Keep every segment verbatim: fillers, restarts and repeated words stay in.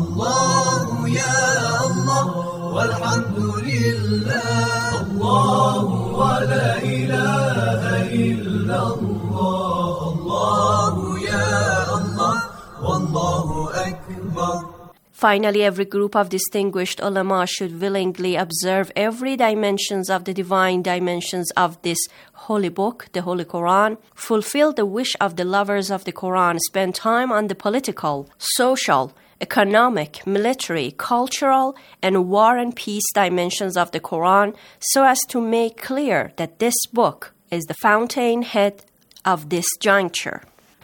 الله يا الله والحمد لله الله ولا إله إلا الله الله يا الله والله أكبر. Finally, every group of distinguished ulama should willingly observe every dimensions of the divine dimensions of this holy book, the Holy Quran, fulfill the wish of the lovers of the Quran, spend time on the political, social, economic, military, cultural, and war and peace dimensions of the Quran so as to make clear that this book is the fountainhead of this juncture.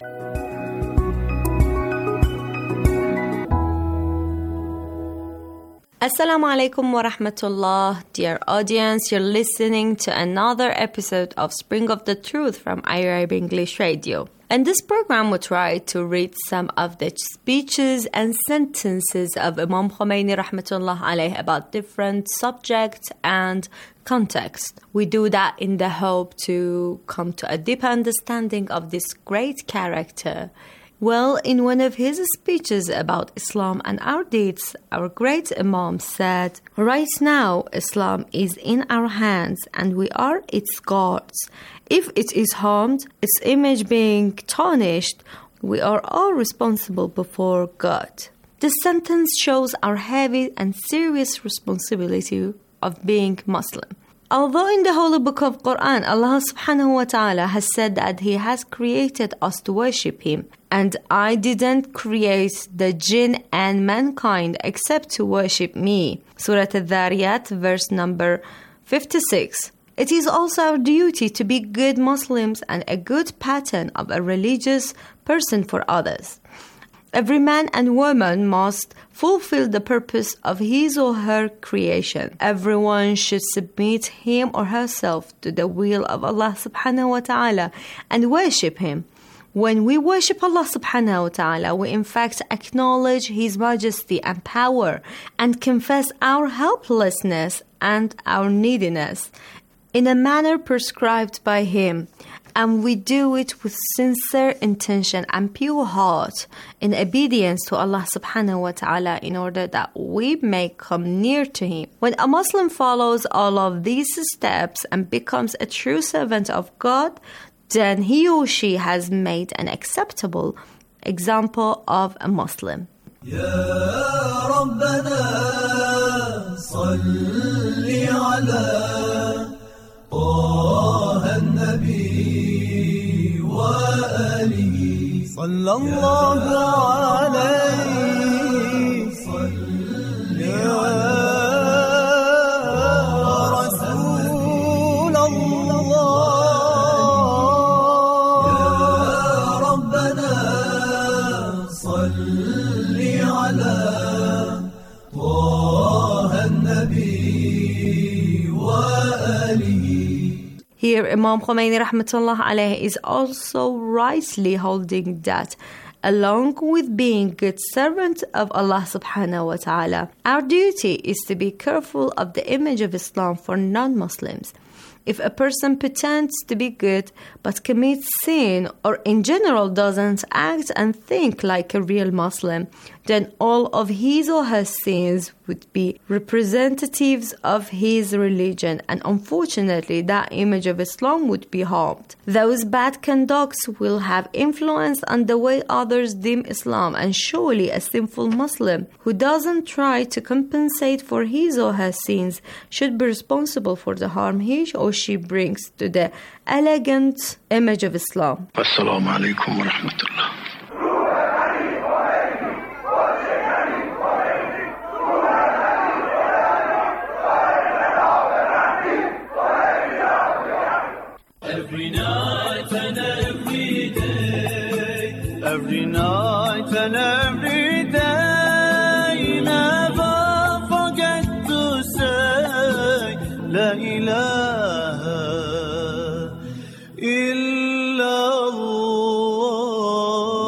Assalamu alaikum wa rahmatullah. Dear audience, you're listening to another episode of Spring of the Truth from Arab English Radio. In this program, we try to read some of the speeches and sentences of Imam Khomeini rahmatullah alayh about different subjects and context. We do that in the hope to come to a deep understanding of this great character. Well, in one of his speeches about Islam and our deeds, our great Imam said, "Right now, Islam is in our hands and we are its guards. If it is harmed, its image being tarnished, we are all responsible before God." This sentence shows our heavy and serious responsibility of being Muslim. Although in the Holy Book of Quran, Allah subhanahu wa ta'ala has said that He has created us to worship Him, and I didn't create the jinn and mankind except to worship me. Surah Al-Dhariyat, verse number fifty-six. It is also our duty to be good Muslims and a good pattern of a religious person for others. Every man and woman must fulfill the purpose of his or her creation. Everyone should submit him or herself to the will of Allah subhanahu wa ta'ala and worship Him. When we worship Allah subhanahu wa ta'ala, we in fact acknowledge His majesty and power and confess our helplessness and our neediness in a manner prescribed by Him. And we do it with sincere intention and pure heart in obedience to Allah subhanahu wa ta'ala in order that we may come near to Him. When a Muslim follows all of these steps and becomes a true servant of God, then he or she has made an acceptable example of a Muslim. Ya Rabbana salli ala Taha an-Nabi wa alihi sallallahu alayhi salli ala Here, Imam Khomeini rahmatullah alayhi is also rightly holding that, along with being good servant of Allah subhanahu wa ta'ala, our duty is to be careful of the image of Islam for non-Muslims. If a person pretends to be good but commits sin or in general doesn't act and think like a real Muslim, then all of his or her sins would be representatives of his religion, and unfortunately that image of Islam would be harmed. Those bad conducts will have influence on the way others deem Islam, and surely a sinful Muslim who doesn't try to compensate for his or her sins should be responsible for the harm he or she brings to the elegant image of Islam. Assalamu alaikum wa rahmatullah. Every night and every day, every night and every day, never forget to say La ilaha illallah.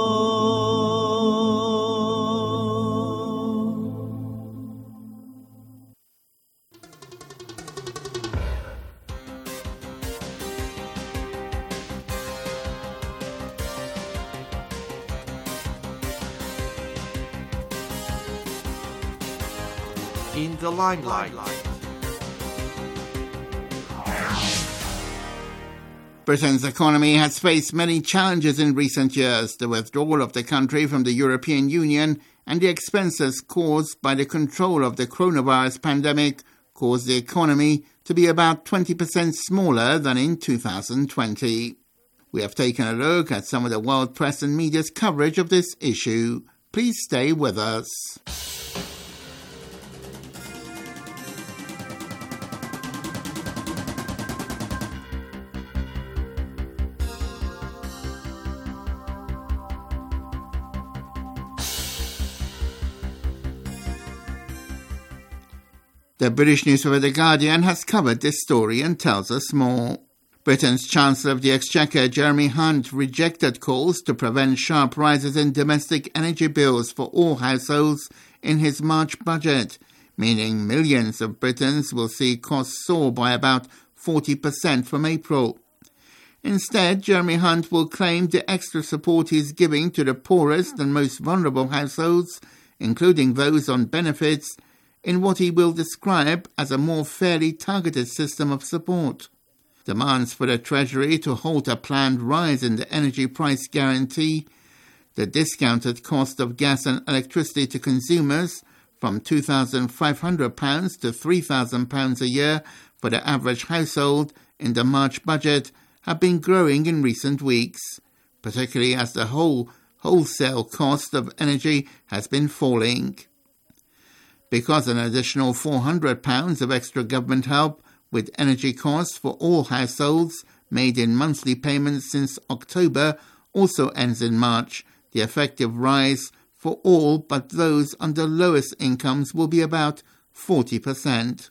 in the limelight. Britain's economy has faced many challenges in recent years. The withdrawal of the country from the European Union and the expenses caused by the control of the coronavirus pandemic caused the economy to be about twenty percent smaller than in two thousand twenty. We have taken a look at some of the world press and media's coverage of this issue. Please stay with us. The British newspaper The Guardian has covered this story and tells us more. Britain's Chancellor of the Exchequer, Jeremy Hunt, rejected calls to prevent sharp rises in domestic energy bills for all households in his March budget, meaning millions of Britons will see costs soar by about forty percent from April. Instead, Jeremy Hunt will claim the extra support he's giving to the poorest and most vulnerable households, including those on benefits, in what he will describe as a more fairly targeted system of support. Demands for the Treasury to halt a planned rise in the energy price guarantee, the discounted cost of gas and electricity to consumers from two thousand five hundred pounds to three thousand pounds a year for the average household in the March budget have been growing in recent weeks, particularly as the whole wholesale cost of energy has been falling. Because an additional four hundred pounds of extra government help with energy costs for all households made in monthly payments since October also ends in March, the effective rise for all but those on the lowest incomes will be about forty percent.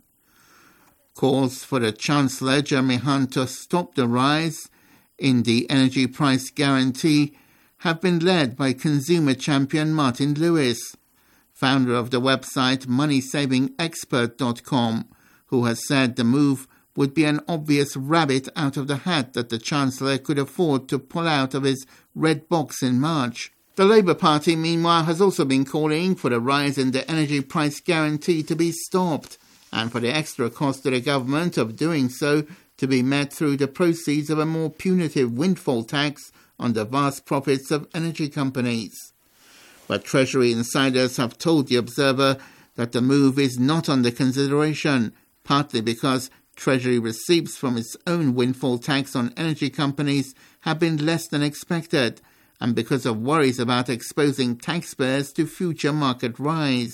Calls for the Chancellor, Jeremy Hunt, to stop the rise in the energy price guarantee have been led by consumer champion Martin Lewis, founder of the website money saving expert dot com, who has said the move would be an obvious rabbit out of the hat that the Chancellor could afford to pull out of his red box in March. The Labour Party, meanwhile, has also been calling for the rise in the energy price guarantee to be stopped and for the extra cost to the government of doing so to be met through the proceeds of a more punitive windfall tax on the vast profits of energy companies. But Treasury insiders have told The Observer that the move is not under consideration, partly because Treasury receipts from its own windfall tax on energy companies have been less than expected, and because of worries about exposing taxpayers to future market rise.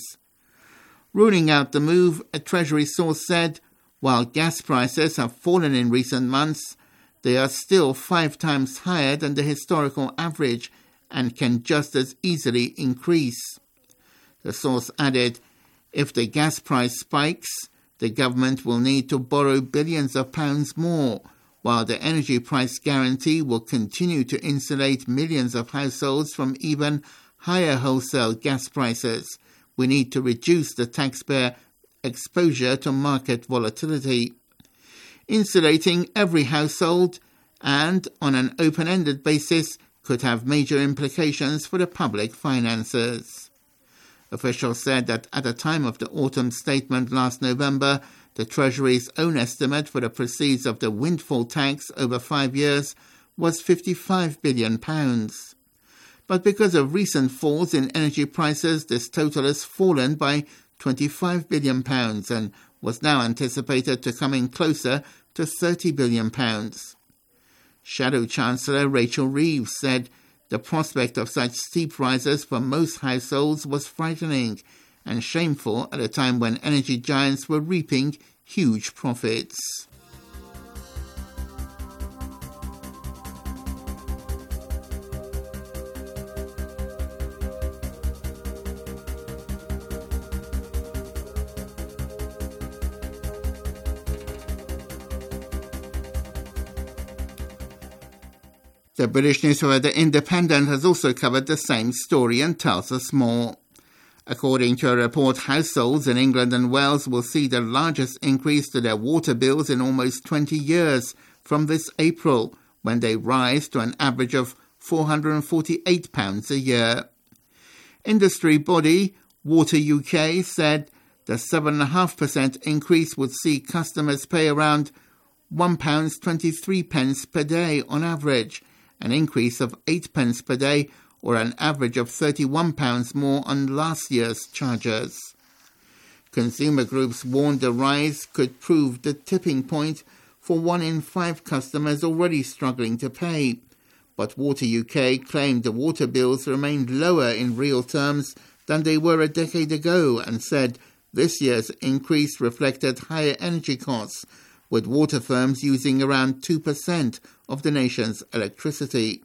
Ruling out the move, a Treasury source said, while gas prices have fallen in recent months, they are still five times higher than the historical average and can just as easily increase. The source added, if the gas price spikes, the government will need to borrow billions of pounds more, while the energy price guarantee will continue to insulate millions of households from even higher wholesale gas prices. We need to reduce the taxpayer exposure to market volatility. Insulating every household and, on an open-ended basis, could have major implications for the public finances. Officials said that at the time of the autumn statement last November, the Treasury's own estimate for the proceeds of the windfall tax over five years was fifty-five billion pounds. But because of recent falls in energy prices, this total has fallen by twenty-five billion pounds and was now anticipated to come in closer to thirty billion pounds. Shadow Chancellor Rachel Reeves said the prospect of such steep rises for most households was frightening and shameful at a time when energy giants were reaping huge profits. The British newspaper The Independent has also covered the same story and tells us more. According to a report, households in England and Wales will see the largest increase to their water bills in almost twenty years from this April, when they rise to an average of four hundred forty-eight pounds a year. Industry body Water U K said The seven point five percent increase would see customers pay around one pound twenty-three per day on average, an increase of eight pence per day, or an average of thirty-one pounds more on last year's charges. Consumer groups warned the rise could prove the tipping point for one in five customers already struggling to pay. But Water U K claimed the water bills remained lower in real terms than they were a decade ago and said this year's increase reflected higher energy costs, with water firms using around two percent of the nation's electricity.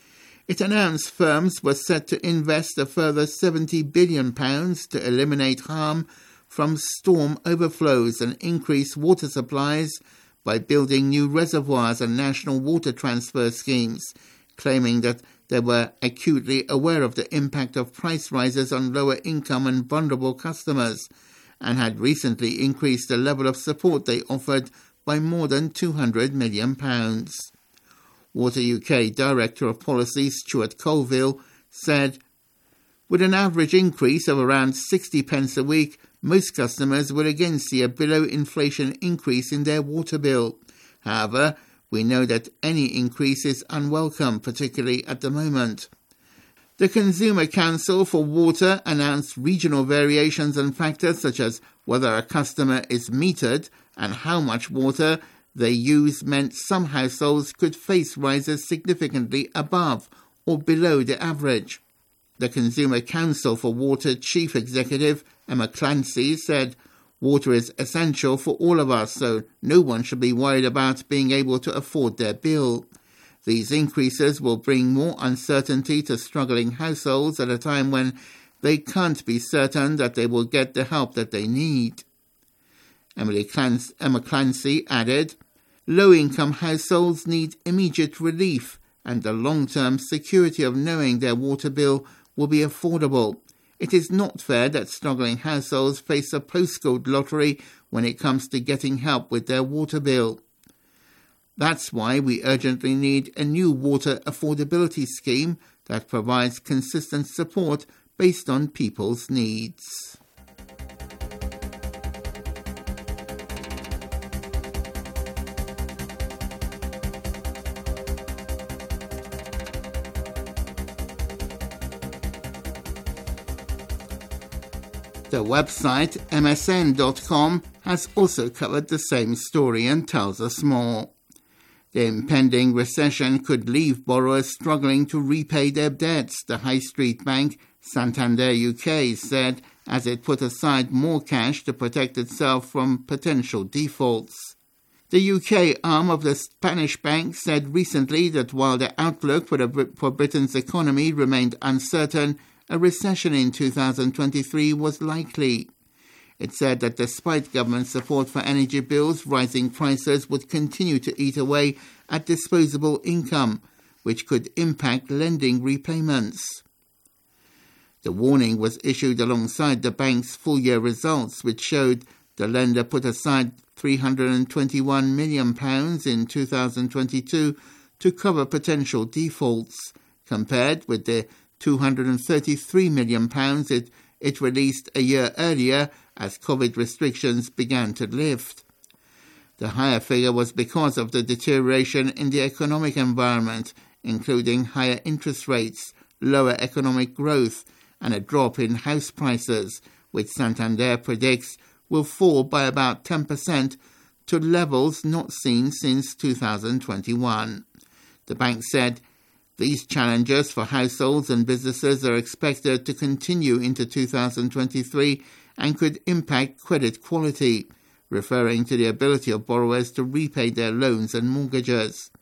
It announced firms were set to invest a further seventy billion pounds to eliminate harm from storm overflows and increase water supplies by building new reservoirs and national water transfer schemes, claiming that they were acutely aware of the impact of price rises on lower income and vulnerable customers, and had recently increased the level of support they offered by more than two hundred million pounds. Water U K Director of Policy Stuart Colville said, with an average increase of around sixty pence a week, most customers will again see a below-inflation increase in their water bill. However, we know that any increase is unwelcome, particularly at the moment. The Consumer Council for Water announced regional variations on factors such as whether a customer is metered and how much water they use meant some households could face rises significantly above or below the average. The Consumer Council for Water Chief Executive Emma Clancy said, "Water is essential for all of us, so no one should be worried about being able to afford their bill. These increases will bring more uncertainty to struggling households at a time when they can't be certain that they will get the help that they need." Emily Clancy, Emma Clancy added, "Low-income households need immediate relief and the long-term security of knowing their water bill will be affordable. It is not fair that struggling households face a postcode lottery when it comes to getting help with their water bill. That's why we urgently need a new water affordability scheme that provides consistent support based on people's needs." The website M S N dot com has also covered the same story and tells us more. The impending recession could leave borrowers struggling to repay their debts, the high street bank Santander U K said as it put aside more cash to protect itself from potential defaults. The U K arm of the Spanish bank said recently that while the outlook for, the, for Britain's economy remained uncertain, a recession in two thousand twenty-three was likely. It said that despite government support for energy bills, rising prices would continue to eat away at disposable income, which could impact lending repayments. The warning was issued alongside the bank's full-year results, which showed the lender put aside three hundred twenty-one million pounds in two thousand twenty-two to cover potential defaults, compared with the two hundred thirty-three million pounds it, it released a year earlier as COVID restrictions began to lift. The higher figure was because of the deterioration in the economic environment, including higher interest rates, lower economic growth, and a drop in house prices, which Santander predicts will fall by about ten percent to levels not seen since two thousand twenty-one. The bank said these challenges for households and businesses are expected to continue into two thousand twenty-three and could impact credit quality, referring to the ability of borrowers to repay their loans and mortgages.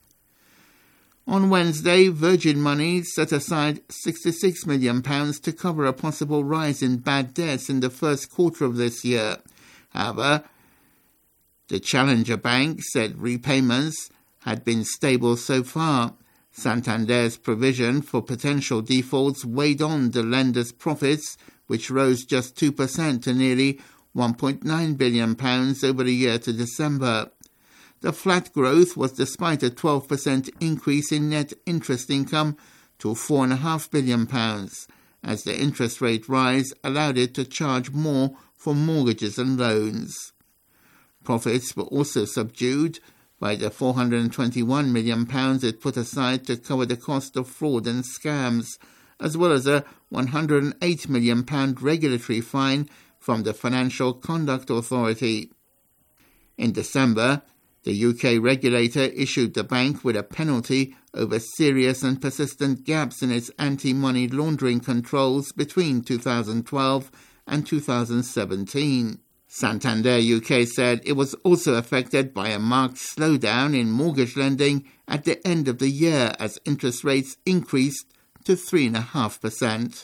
On Wednesday, Virgin Money set aside sixty-six million pounds to cover a possible rise in bad debts in the first quarter of this year. However, the Challenger Bank said repayments had been stable so far. Santander's provision for potential defaults weighed on the lender's profits, which rose just two percent to nearly one point nine billion pounds over the year to December. The flat growth was despite a twelve percent increase in net interest income to four point five billion pounds, as the interest rate rise allowed it to charge more for mortgages and loans. Profits were also subdued by the four hundred twenty-one million pounds it put aside to cover the cost of fraud and scams, as well as a one hundred eight million pounds regulatory fine from the Financial Conduct Authority. In December, the U K regulator issued the bank with a penalty over serious and persistent gaps in its anti-money laundering controls between two thousand twelve and two thousand seventeen. Santander U K said it was also affected by a marked slowdown in mortgage lending at the end of the year as interest rates increased to three point five percent.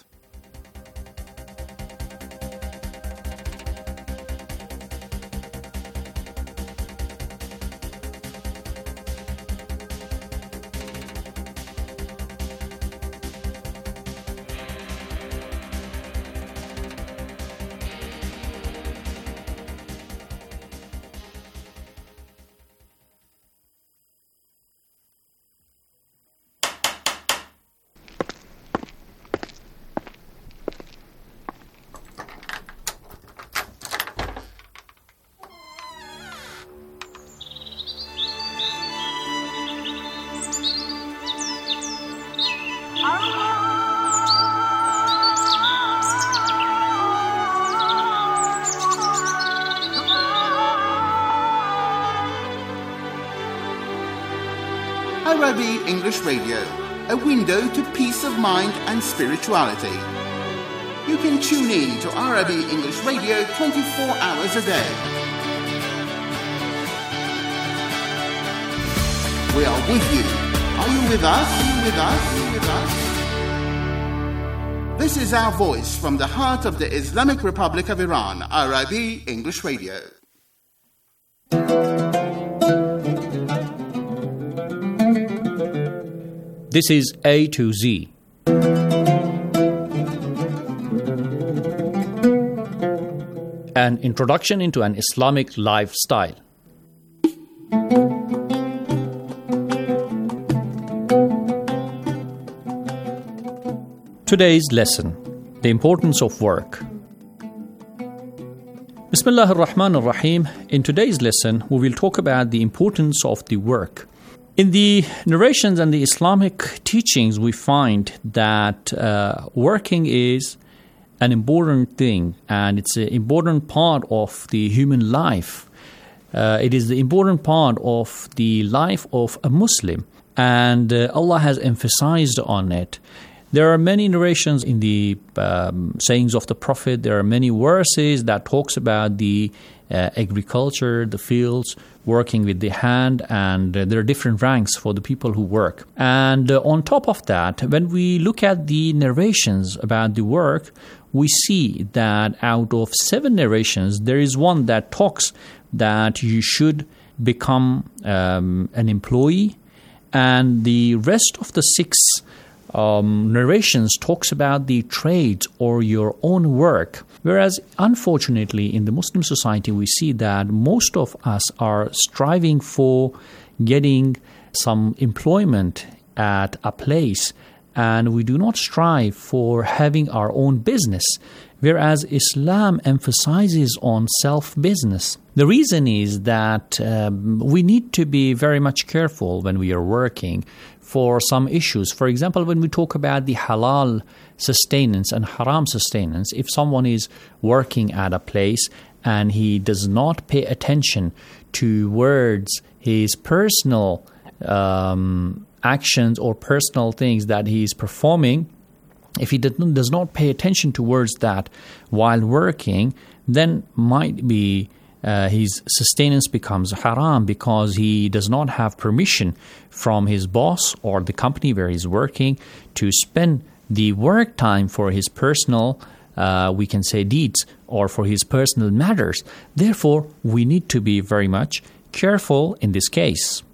Arabic English Radio, a window to peace of mind and spirituality. You can tune in to Arabic English Radio twenty-four hours a day. We are with you. Are you with us? Are you with us? Are you with us? This is our voice from the heart of the Islamic Republic of Iran, Arabic English Radio. This is A to Z. An introduction into an Islamic lifestyle. Today's lesson, the importance of work. Bismillah ar-Rahman ar-Rahim. In today's lesson, we will talk about the importance of the work. In the narrations and the Islamic teachings, we find that uh, working is an important thing, and it's an important part of the human life. Uh, it is the important part of the life of a Muslim, and uh, Allah has emphasized on it. There are many narrations in the um, sayings of the Prophet. There are many verses that talks about the uh, agriculture, the fields, working with the hand, and uh, there are different ranks for the people who work. And uh, on top of that, when we look at the narrations about the work, we see that out of seven narrations, there is one that talks that you should become um, an employee, and the rest of the six Um, narrations talks about the trades or your own work. Whereas, unfortunately, in the Muslim society, we see that most of us are striving for getting some employment at a place, and we do not strive for having our own business, whereas Islam emphasizes on self-business. The reason is that um, we need to be very much careful when we are working for some issues. For example, when we talk about the halal sustenance and haram sustenance, if someone is working at a place and he does not pay attention towards his personal um, actions or personal things that he is performing, if he does not pay attention towards that while working, then might be Uh, his sustenance becomes haram because he does not have permission from his boss or the company where he's working to spend the work time for his personal, uh, we can say, deeds or for his personal matters. Therefore, we need to be very much careful in this case.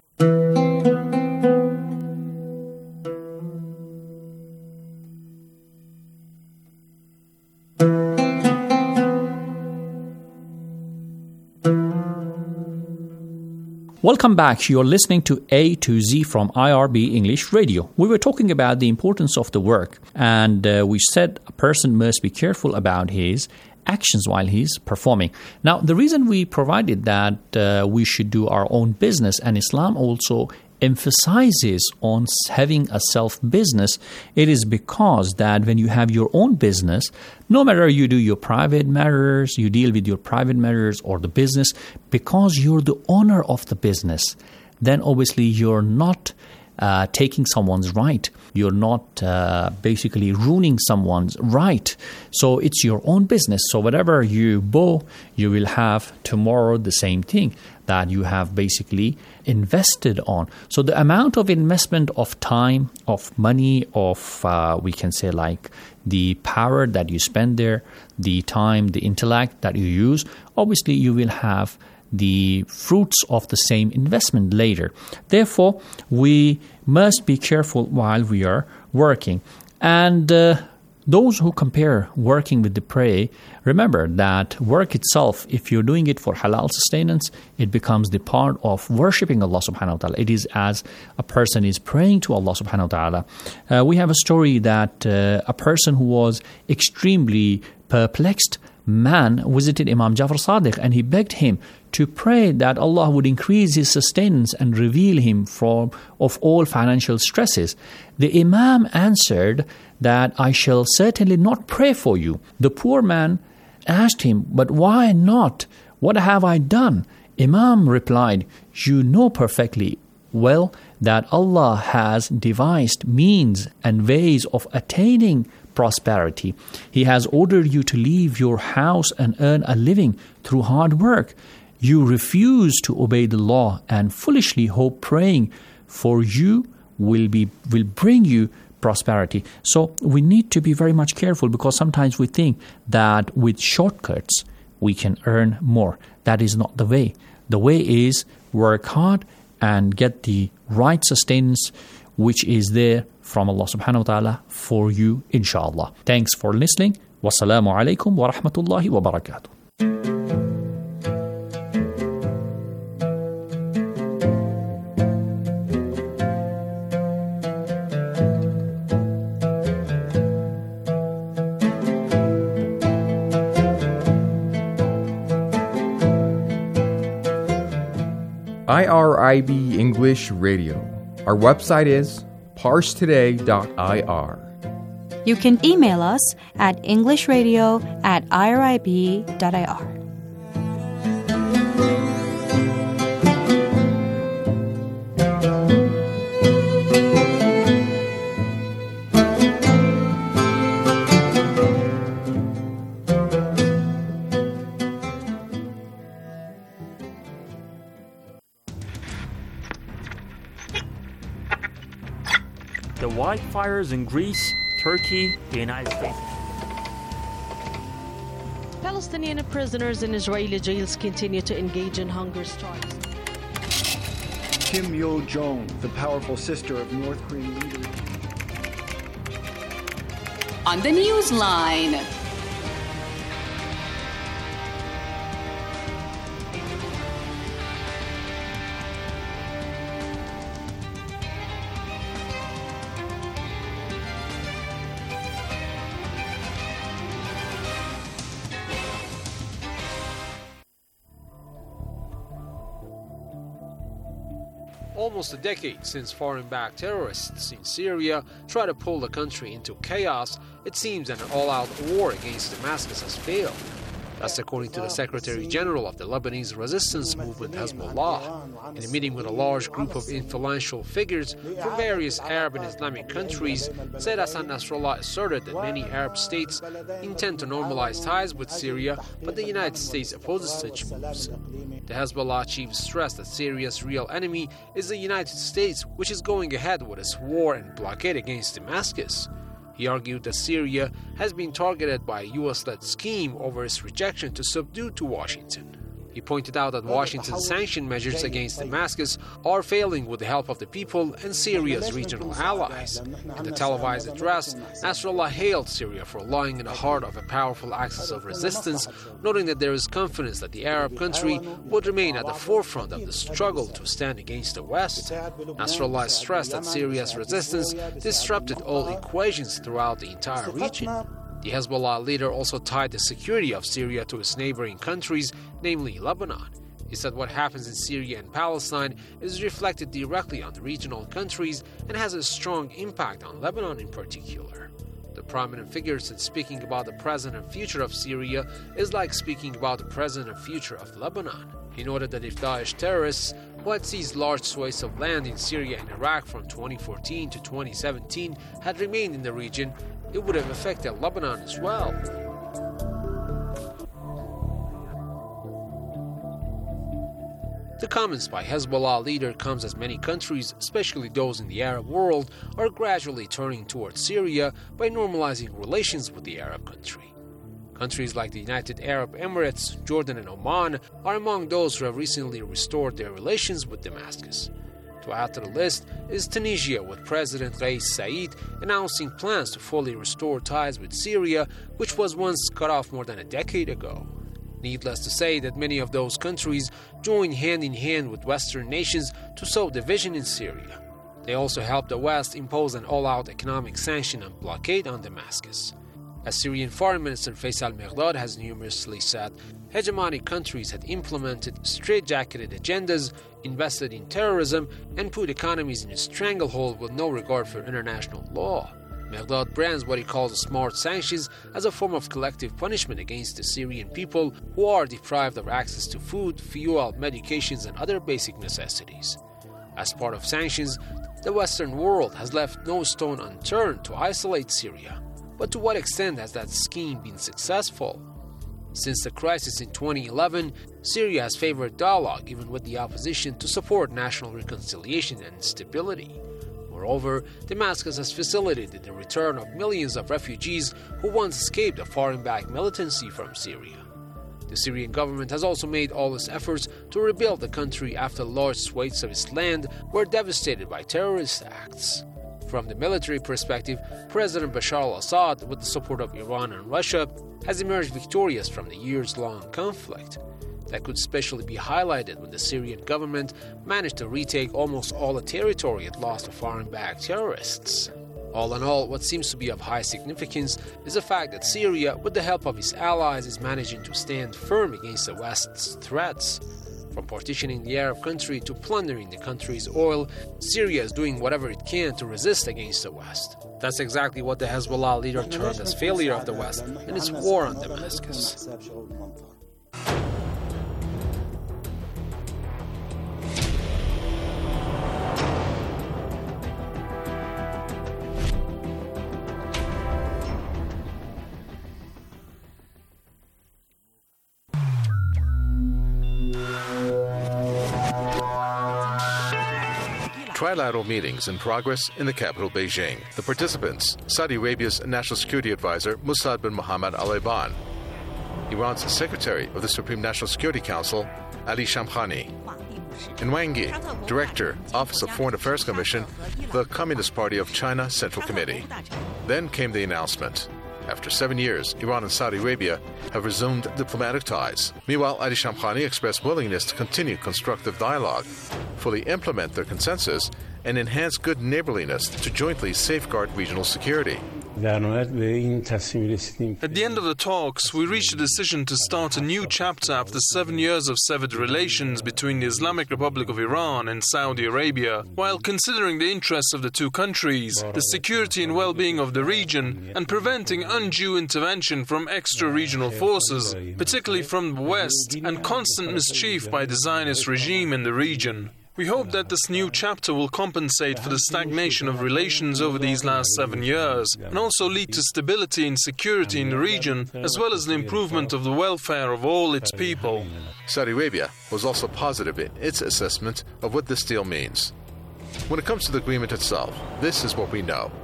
Welcome back. You're listening to A to Z from I R B English Radio. We were talking about the importance of the work, and uh, we said a person must be careful about his actions while he's performing. Now, the reason we provided that uh, we should do our own business, and Islam also emphasizes on having a self-business, it is because that when you have your own business, no matter you do your private matters, you deal with your private matters or the business, because you're the owner of the business, then obviously you're not uh, taking someone's right. You're not uh, basically ruining someone's right. So it's your own business. So whatever you buy, you will have tomorrow the same thing that you have basically invested on. So the amount of investment of time, of money, of uh, we can say like the power that you spend there, the time, the intellect that you use, obviously you will have the fruits of the same investment later. Therefore, we must be careful while we are working. And uh, those who compare working with the prey, remember that work itself, if you're doing it for halal sustenance, it becomes the part of worshipping Allah subhanahu wa ta'ala. It is as a person is praying to Allah subhanahu wa ta'ala. Uh, we have a story that uh, a person who was extremely perplexed man visited Imam Jafar Sadiq, and he begged him to pray that Allah would increase his sustenance and reveal him from of all financial stresses. The Imam answered that I shall certainly not pray for you. The poor man asked him, but why not? What have I done? Imam replied, you know perfectly well that Allah has devised means and ways of attaining prosperity. He has ordered you to leave your house and earn a living through hard work. You refuse to obey the law and foolishly hope praying for you will be will bring you prosperity. So we need to be very much careful, because sometimes we think that with shortcuts we can earn more. That is not the way. The way is work hard and get the right sustenance which is there from Allah subhanahu wa ta'ala for you, inshallah. Thanks for listening. Wassalamu alaikum wa rahmatullahi wa barakatuh. I R I B English Radio. Our website is parse today dot I R. You can email us at englishradio at I R I B dot I R. The wildfires in Greece, Turkey, the United States. Palestinian prisoners in Israeli jails continue to engage in hunger strikes. Kim Yo-jong, the powerful sister of North Korean leader. On the Newsline. Almost a decade since foreign-backed terrorists in Syria tried to pull the country into chaos, it seems an all-out war against Damascus has failed. That's according to the Secretary General of the Lebanese resistance movement Hezbollah. In a meeting with a large group of influential figures from various Arab and Islamic countries, Sayyid Hassan Nasrallah asserted that many Arab states intend to normalize ties with Syria, but the United States opposes such moves. The Hezbollah chief stressed that Syria's real enemy is the United States, which is going ahead with its war and blockade against Damascus. He argued that Syria has been targeted by a U S-led scheme over its rejection to subdue to Washington. He pointed out that Washington's sanction measures against Damascus are failing with the help of the people and Syria's regional allies. In the televised address, Nasrallah hailed Syria for lying in the heart of a powerful axis of resistance, noting that there is confidence that the Arab country would remain at the forefront of the struggle to stand against the West. Nasrallah stressed that Syria's resistance disrupted all equations throughout the entire region. The Hezbollah leader also tied the security of Syria to its neighboring countries, namely Lebanon. He said what happens in Syria and Palestine is reflected directly on the regional countries and has a strong impact on Lebanon in particular. The prominent figure said speaking about the present and future of Syria is like speaking about the present and future of Lebanon. He noted that if Daesh terrorists, who had seized large swathes of land in Syria and Iraq from twenty fourteen to twenty seventeen, had remained in the region, it would have affected Lebanon as well. The comments by Hezbollah leader comes as many countries, especially those in the Arab world, are gradually turning towards Syria by normalizing relations with the Arab country. Countries like the United Arab Emirates, Jordan and Oman are among those who have recently restored their relations with Damascus. To add to the list is Tunisia, with President Kais Saied announcing plans to fully restore ties with Syria, which was once cut off more than a decade ago. Needless to say that many of those countries joined hand in hand with Western nations to sow division in Syria. They also helped the West impose an all-out economic sanction and blockade on Damascus. As Syrian Foreign Minister Faisal Mekdad has numerously said, hegemonic countries had implemented straitjacketed agendas, invested in terrorism, and put economies in a stranglehold with no regard for international law. Mekdad brands what he calls smart sanctions as a form of collective punishment against the Syrian people who are deprived of access to food, fuel, medications, and other basic necessities. As part of sanctions, the Western world has left no stone unturned to isolate Syria. But to what extent has that scheme been successful? Since the crisis in twenty eleven, Syria has favored dialogue even with the opposition to support national reconciliation and stability. Moreover, Damascus has facilitated the return of millions of refugees who once escaped a foreign-backed militancy from Syria. The Syrian government has also made all its efforts to rebuild the country after large swathes of its land were devastated by terrorist acts. From the military perspective, President Bashar al-Assad, with the support of Iran and Russia, has emerged victorious from the years-long conflict. That could especially be highlighted when the Syrian government managed to retake almost all the territory it lost to foreign-backed terrorists. All in all, what seems to be of high significance is the fact that Syria, with the help of its allies, is managing to stand firm against the West's threats. From partitioning the Arab country to plundering the country's oil, Syria is doing whatever it can to resist against the West. That's exactly what the Hezbollah leader termed as failure of the West in its war on Damascus. Trilateral meetings in progress in the capital, Beijing. The participants, Saudi Arabia's National Security Advisor, Mossad bin Mohammed Al-Eban, Iran's Secretary of the Supreme National Security Council, Ali Shamkhani, and Wang Yi, Director, Office of Foreign Affairs Commission, the Communist Party of China Central Committee. Then came the announcement. After seven years, Iran and Saudi Arabia have resumed diplomatic ties. Meanwhile, Ali Shamkhani expressed willingness to continue constructive dialogue, fully implement their consensus, and enhance good neighborliness to jointly safeguard regional security. At the end of the talks, we reached a decision to start a new chapter after seven years of severed relations between the Islamic Republic of Iran and Saudi Arabia, while considering the interests of the two countries, the security and well-being of the region, and preventing undue intervention from extra-regional forces, particularly from the West, and constant mischief by the Zionist regime in the region. We hope that this new chapter will compensate for the stagnation of relations over these last seven years and also lead to stability and security in the region, as well as the improvement of the welfare of all its people. Saudi Arabia was also positive in its assessment of what this deal means. When it comes to the agreement itself, this is what we know.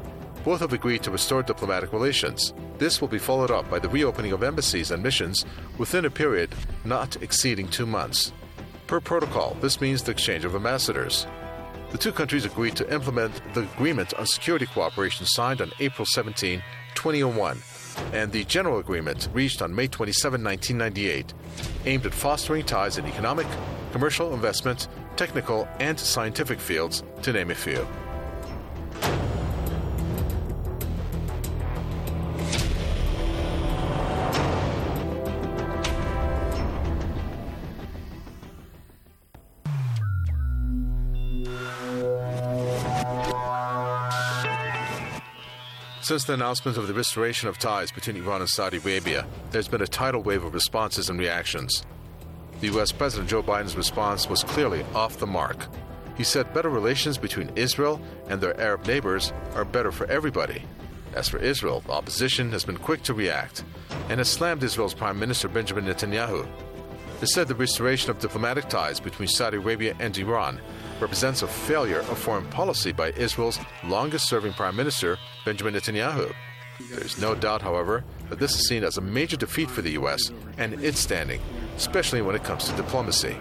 Both have agreed to restore diplomatic relations. This will be followed up by the reopening of embassies and missions within a period not exceeding two months. Per protocol, this means the exchange of ambassadors. The two countries agreed to implement the Agreement on Security Cooperation signed on April seventeenth, two thousand one, and the General Agreement reached on May twenty-seventh, nineteen ninety-eight, aimed at fostering ties in economic, commercial investment, technical, and scientific fields, to name a few. Since the announcement of the restoration of ties between Iran and Saudi Arabia, there's been a tidal wave of responses and reactions. The U S President Joe Biden's response was clearly off the mark. He said better relations between Israel and their Arab neighbors are better for everybody. As for Israel, the opposition has been quick to react and has slammed Israel's Prime Minister Benjamin Netanyahu. It said the restoration of diplomatic ties between Saudi Arabia and Iran represents a failure of foreign policy by Israel's longest-serving Prime Minister, Benjamin Netanyahu. There is no doubt, however, that this is seen as a major defeat for the U S and its standing, especially when it comes to diplomacy.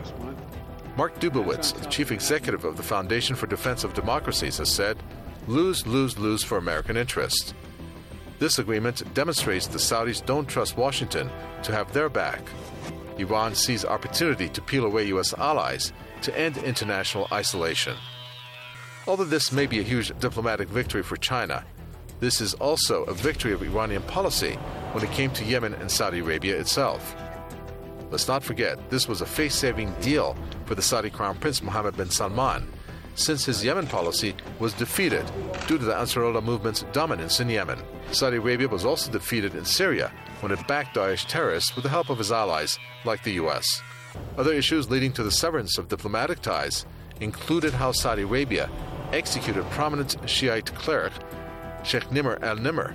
Mark Dubowitz, the chief executive of the Foundation for Defense of Democracies, has said, lose, lose, lose for American interests. This agreement demonstrates the Saudis don't trust Washington to have their back. Iran sees opportunity to peel away U S allies to end international isolation. Although this may be a huge diplomatic victory for China, this is also a victory of Iranian policy when it came to Yemen and Saudi Arabia itself. Let's not forget, this was a face-saving deal for the Saudi Crown Prince Mohammed bin Salman, since his Yemen policy was defeated due to the Ansarullah movement's dominance in Yemen. Saudi Arabia was also defeated in Syria when it backed Daesh terrorists with the help of his allies, like the U S. Other issues leading to the severance of diplomatic ties included how Saudi Arabia executed prominent Shiite cleric Sheikh Nimr al-Nimr.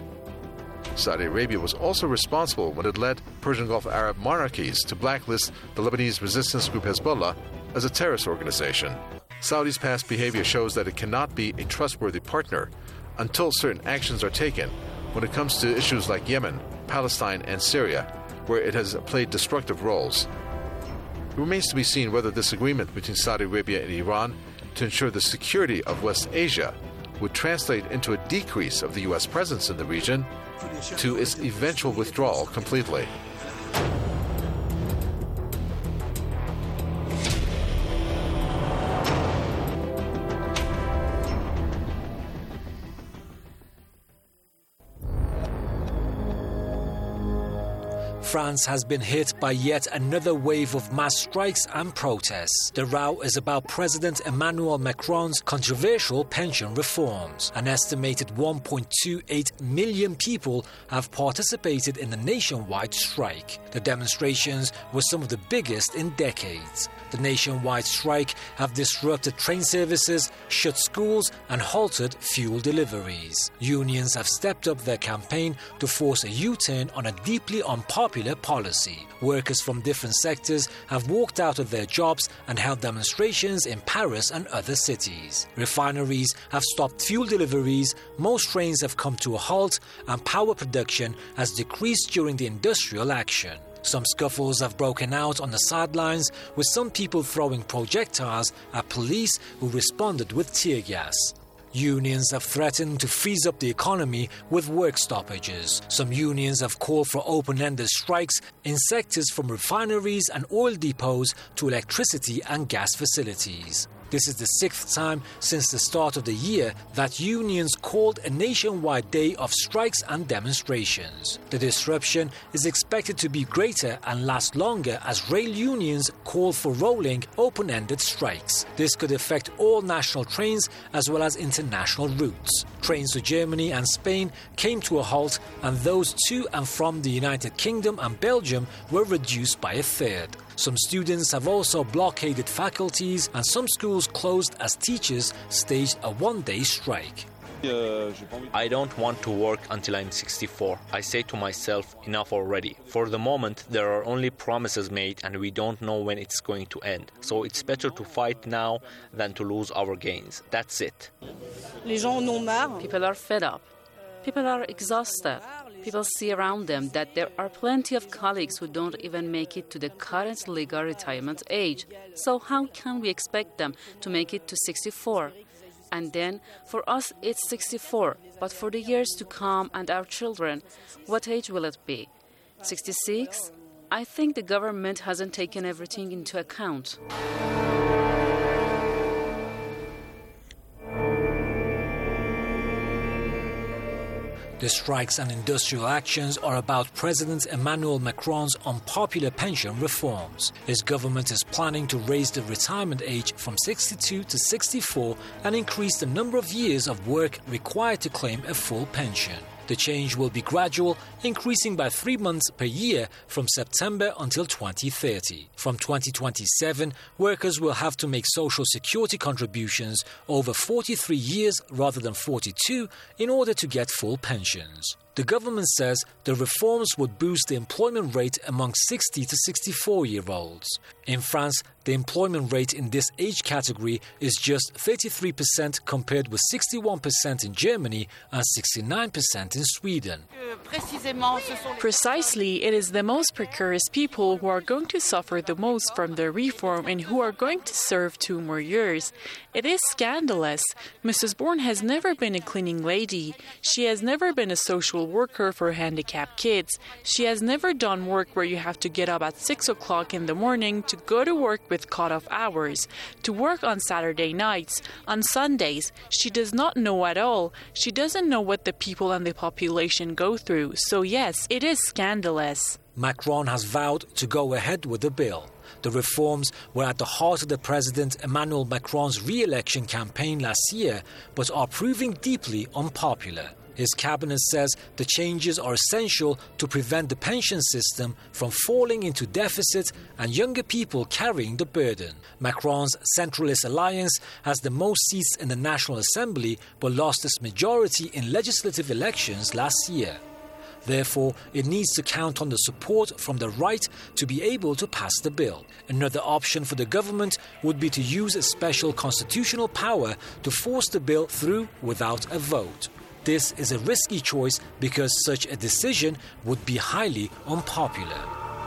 Saudi Arabia was also responsible when it led Persian Gulf Arab monarchies to blacklist the Lebanese resistance group Hezbollah as a terrorist organization. Saudi's past behavior shows that it cannot be a trustworthy partner until certain actions are taken when it comes to issues like Yemen, Palestine, and Syria, where it has played destructive roles. It remains to be seen whether this agreement between Saudi Arabia and Iran to ensure the security of West Asia would translate into a decrease of the U S presence in the region to its eventual withdrawal completely. France has been hit by yet another wave of mass strikes and protests. The row is about President Emmanuel Macron's controversial pension reforms. An estimated one point two eight million people have participated in the nationwide strike. The demonstrations were some of the biggest in decades. The nationwide strike have disrupted train services, shut schools, and halted fuel deliveries. Unions have stepped up their campaign to force a U-turn on a deeply unpopular policy. Workers from different sectors have walked out of their jobs and held demonstrations in Paris and other cities. Refineries have stopped fuel deliveries, most trains have come to a halt, and power production has decreased during the industrial action. Some scuffles have broken out on the sidelines, with some people throwing projectiles at police who responded with tear gas. Unions have threatened to freeze up the economy with work stoppages. Some unions have called for open-ended strikes in sectors from refineries and oil depots to electricity and gas facilities. This is the sixth time since the start of the year that unions called a nationwide day of strikes and demonstrations. The disruption is expected to be greater and last longer as rail unions call for rolling, open-ended strikes. This could affect all national trains as well as international routes. Trains to Germany and Spain came to a halt, and those to and from the United Kingdom and Belgium were reduced by a third. Some students have also blockaded faculties, and some schools closed as teachers staged a one-day strike. I don't want to work until I'm sixty-four. I say to myself, enough already. For the moment, there are only promises made and we don't know when it's going to end. So it's better to fight now than to lose our gains. That's it. People are fed up. People are exhausted. People see around them that there are plenty of colleagues who don't even make it to the current legal retirement age. So how can we expect them to make it to sixty-four? And then, for us, it's sixty-four. But for the years to come and our children, what age will it be? sixty-six? I think the government hasn't taken everything into account. The strikes and industrial actions are about President Emmanuel Macron's unpopular pension reforms. His government is planning to raise the retirement age from sixty-two to sixty-four and increase the number of years of work required to claim a full pension. The change will be gradual, increasing by three months per year from September until twenty thirty. From twenty twenty-seven, workers will have to make social security contributions over forty-three years rather than forty-two in order to get full pensions. The government says the reforms would boost the employment rate among sixty to sixty-four-year-olds. In France, the employment rate in this age category is just thirty-three percent compared with sixty-one percent in Germany and sixty-nine percent in Sweden. Precisely, it is the most precarious people who are going to suffer the most from the reform and who are going to serve two more years. It is scandalous. Missus Bourne has never been a cleaning lady. She has never been a social worker for handicapped kids. She has never done work where you have to get up at six o'clock in the morning to go to work with cut-off hours, to work on Saturday nights, on Sundays. She does not know at all. She doesn't know what the people and the population go through. So yes, it is scandalous. Macron has vowed to go ahead with the bill. The reforms were at the heart of the President Emmanuel Macron's re-election campaign last year, but are proving deeply unpopular. His cabinet says the changes are essential to prevent the pension system from falling into deficit and younger people carrying the burden. Macron's Centralist Alliance has the most seats in the National Assembly but lost its majority in legislative elections last year. Therefore, it needs to count on the support from the right to be able to pass the bill. Another option for the government would be to use a special constitutional power to force the bill through without a vote. This is a risky choice because such a decision would be highly unpopular.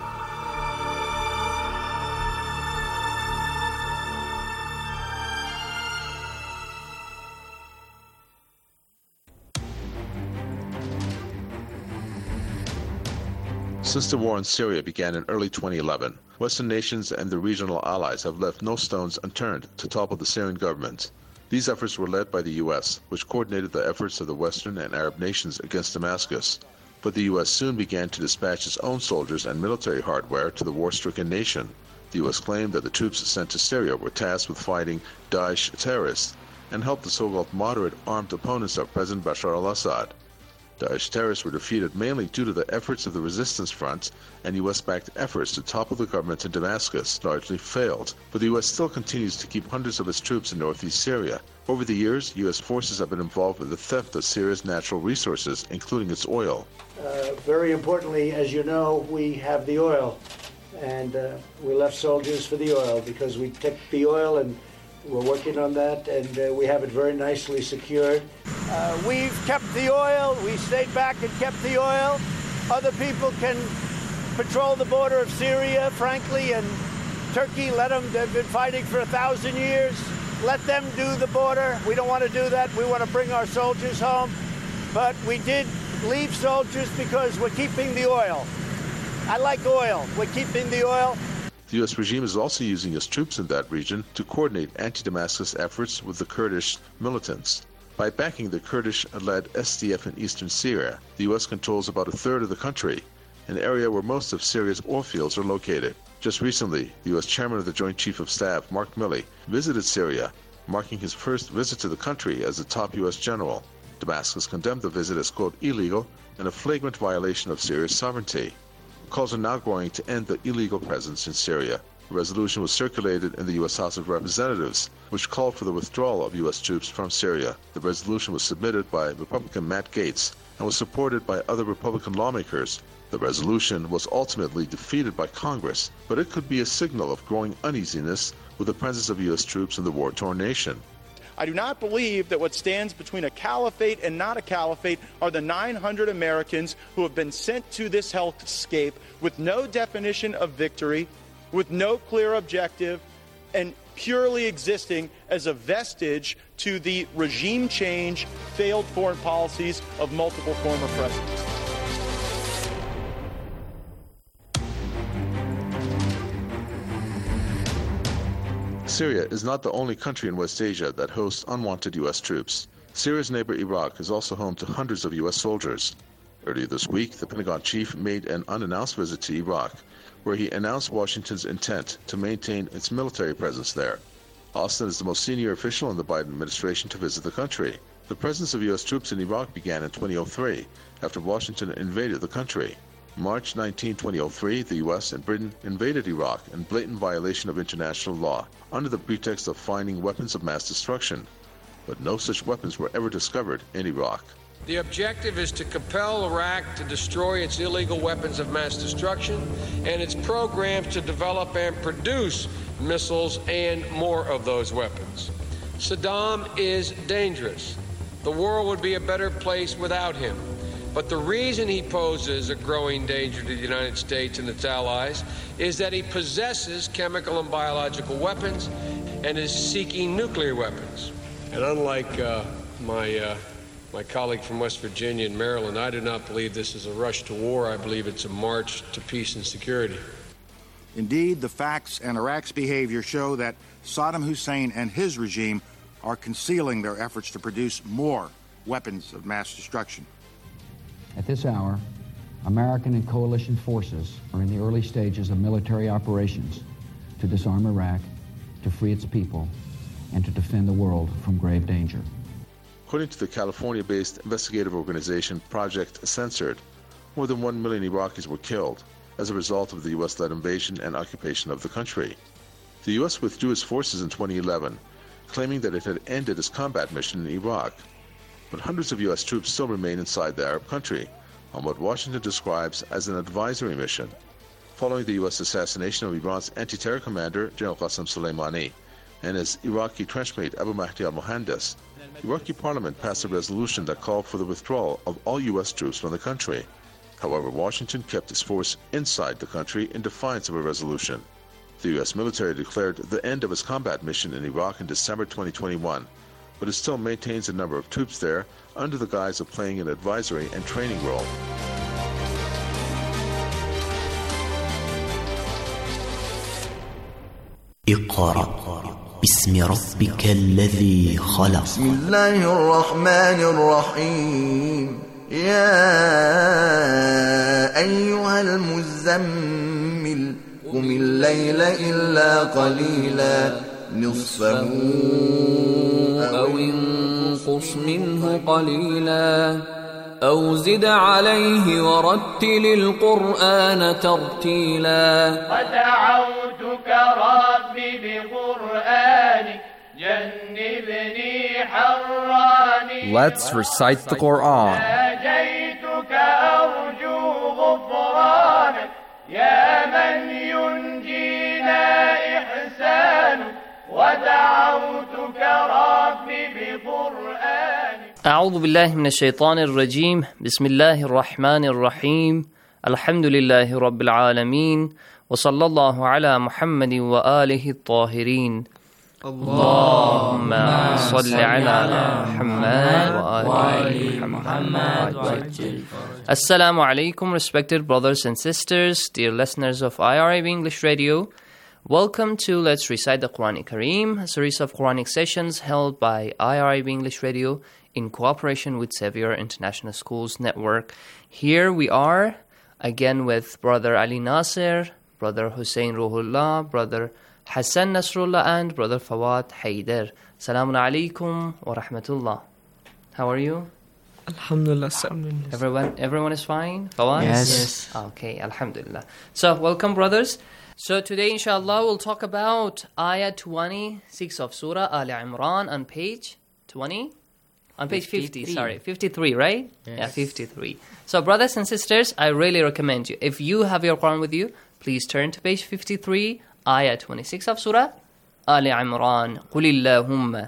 Since the war in Syria began in early twenty eleven, Western nations and their regional allies have left no stones unturned to topple the Syrian government. These efforts were led by the U S, which coordinated the efforts of the Western and Arab nations against Damascus. But the U S soon began to dispatch its own soldiers and military hardware to the war-stricken nation. The U S claimed that the troops sent to Syria were tasked with fighting Daesh terrorists and helped the so-called moderate armed opponents of President Bashar al-Assad. Daesh terrorists were defeated mainly due to the efforts of the resistance front, and U S-backed efforts to topple the government in Damascus largely failed, but the U S still continues to keep hundreds of its troops in northeast Syria. Over the years, U S forces have been involved with the theft of Syria's natural resources, including its oil. Uh, very importantly, as you know, we have the oil, and uh, we left soldiers for the oil because we took the oil and we're working on that, and uh, we have it very nicely secured. Uh, we've kept the oil. We stayed back and kept the oil. Other people can patrol the border of Syria, frankly, and Turkey. Let them. They've been fighting for a thousand years. Let them do the border. We don't want to do that. We want to bring our soldiers home. But we did leave soldiers because we're keeping the oil. I like oil. We're keeping the oil. The U S regime is also using its troops in that region to coordinate anti-Damascus efforts with the Kurdish militants. By backing the Kurdish-led S D F in eastern Syria, the U S controls about a third of the country, an area where most of Syria's oil fields are located. Just recently, the U S chairman of the Joint Chief of Staff, Mark Milley, visited Syria, marking his first visit to the country as a top U S general. Damascus condemned the visit as, quote, illegal and a flagrant violation of Syria's sovereignty. Calls are now growing to end the illegal presence in Syria. A resolution was circulated in the U S House of Representatives, which called for the withdrawal of U S troops from Syria. The resolution was submitted by Republican Matt Gaetz and was supported by other Republican lawmakers. The resolution was ultimately defeated by Congress, but it could be a signal of growing uneasiness with the presence of U S troops in the war-torn nation. I do not believe that what stands between a caliphate and not a caliphate are the nine hundred Americans who have been sent to this hellscape with no definition of victory, with no clear objective, and purely existing as a vestige to the regime change, failed foreign policies of multiple former presidents. Syria is not the only country in West Asia that hosts unwanted U S troops. Syria's neighbor Iraq is also home to hundreds of U S soldiers. Earlier this week, the Pentagon chief made an unannounced visit to Iraq, where he announced Washington's intent to maintain its military presence there. Austin is the most senior official in the Biden administration to visit the country. The presence of U S troops in Iraq began in two thousand three, after Washington invaded the country. March nineteenth, two thousand three, the U S and Britain invaded Iraq in blatant violation of international law, under the pretext of finding weapons of mass destruction. But no such weapons were ever discovered in Iraq. The objective is to compel Iraq to destroy its illegal weapons of mass destruction and its programs to develop and produce missiles and more of those weapons. Saddam is dangerous. The world would be a better place without him. But the reason he poses a growing danger to the United States and its allies is that he possesses chemical and biological weapons and is seeking nuclear weapons. And unlike uh, my uh, my colleague from West Virginia and Maryland, I do not believe this is a rush to war. I believe it's a march to peace and security. Indeed, the facts and Iraq's behavior show that Saddam Hussein and his regime are concealing their efforts to produce more weapons of mass destruction. At this hour, American and coalition forces are in the early stages of military operations to disarm Iraq, to free its people, and to defend the world from grave danger. According to the California-based investigative organization Project Censored, more than one million Iraqis were killed as a result of the U S-led invasion and occupation of the country. The U S withdrew its forces in twenty eleven, claiming that it had ended its combat mission in Iraq. But hundreds of U S troops still remain inside the Arab country on what Washington describes as an advisory mission. Following the U S assassination of Iran's anti-terror commander, General Qasem Soleimani, and his Iraqi trenchmate Abu Mahdi al-Mohandes, Iraqi parliament passed a resolution that called for the withdrawal of all U S troops from the country. However, Washington kept its force inside the country in defiance of a resolution. The U S military declared the end of its combat mission in Iraq in December twenty twenty-one, but it still maintains a number of troops there under the guise of playing an advisory and training role. اقرأ باسم ربك الذي خلق. بسم الله الرحمن الرحيم. يا أيها المزمل قم الليل إلا قليلا نصفه أو انقص منه قليلا أو زد عليه ورتل القرآن ترتيلا. ودعوتك ربي بقرآنك جنبني حراني. Let's recite the Quran. ناجيتك أرجو غفرانك يا من ينجينا إحسانك. ودعوتك ربي بقرآنك. أعوذ بالله من الشيطان الرجيم. بسم الله الرحمن الرحيم. الحمد لله رب العالمين وصلى الله على محمد وآله الطاهرين. اللهم صل على محمد وآل محمد. Assalamu alaikum, respected brothers and sisters, dear listeners of I R I B English Radio. Welcome to Let's Recite the Quran Kareem, a series of Quranic sessions held by I R I B English Radio in cooperation with Xavier International Schools Network. Here we are again with Brother Ali Nasser, Brother Hussein Ruhullah, Brother Hassan Nasrullah, and Brother Fawad Haider. Assalamu alaikum wa rahmatullah. How are you? Alhamdulillah. Everyone, everyone is fine? Fawad? Yes. yes. Okay, alhamdulillah. So, welcome, brothers. So, today, inshallah, we'll talk about Ayah twenty-six of Surah Al Imran on page twenty? On page fifty, sorry, fifty-three, right? Yes. Yeah, fifty-three. So, brothers and sisters, I really recommend you, if you have your Quran with you, please turn to page fifty-three, Ayah twenty-six of Surah Al Imran. قُلِ اللَّهُمَّ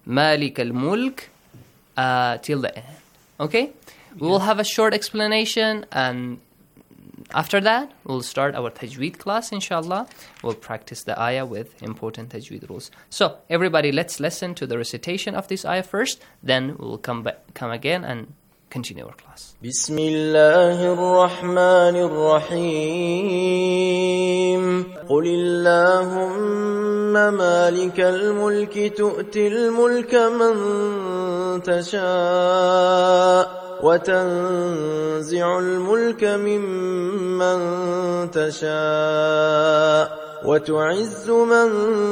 مالك الملك uh, till the end. Okay? We will have a short explanation, and after that, we'll start our tajweed class, inshallah. We'll practice the ayah with important tajweed rules. So, everybody, let's listen to the recitation of this ayah first, then we'll come back, come again and continue our class. بسم الله الرحمن الرحيم قل اللهم مالك الملك تؤتي الملك من تشاء وتنزع الملك ممن تشاء وتعز من